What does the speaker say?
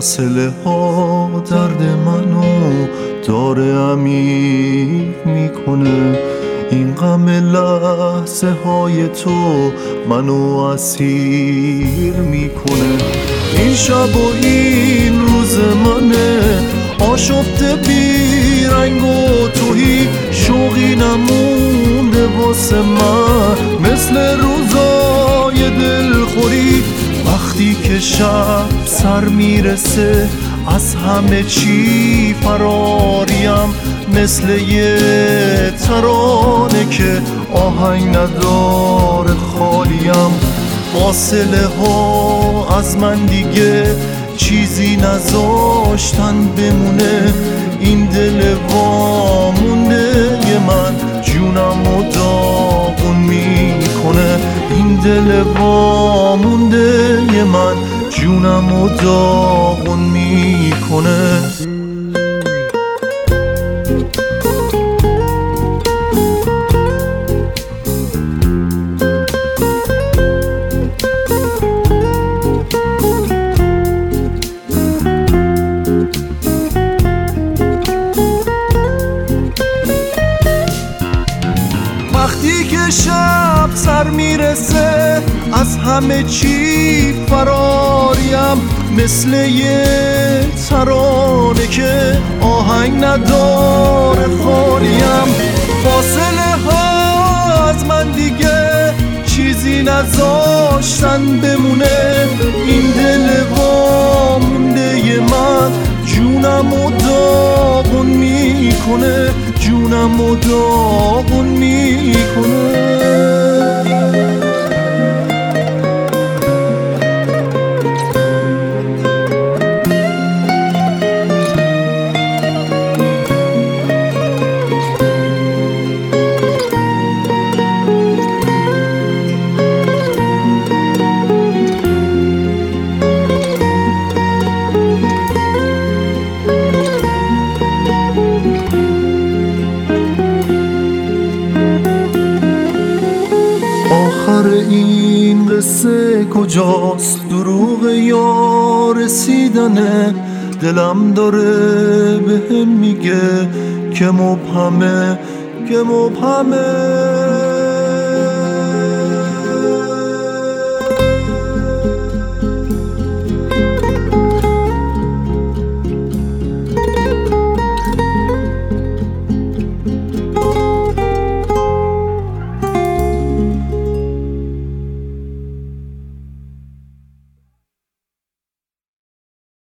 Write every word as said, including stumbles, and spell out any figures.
فاصله ها درد منو داره عمیق میکنه. این غم لحظه های تو منو اسیر میکنه. این شب و این روز منه آشفته بی رنگ و توهی، شوقی نمونده واسه من مثل روزای دلخوری. وقتی که شب سر میرسه از همه چی فراریم، مثل یه ترانه که آهنگ نداره خالیم. فاصله ها از من دیگه چیزی نذاشتن بمونه. این دل وامونده ی من جونم و داغون میکنه. این دل وامونده ی من جونم و داغون میکنه. وقتی که شب سر میرسه از همه چی فراریم، مثل یه ترانه که آهنگ نداره خالیم. فاصله ها از من دیگه چیزی نذاشتن بمونه. این دل وامونده ی من جونم و داغون میکنه. جونم و داغون میکنه. آخر این قصه کجاست؟ دروغ یا رسیدنه؟ دلم داره بهم میگه که مبهمه که مبهمه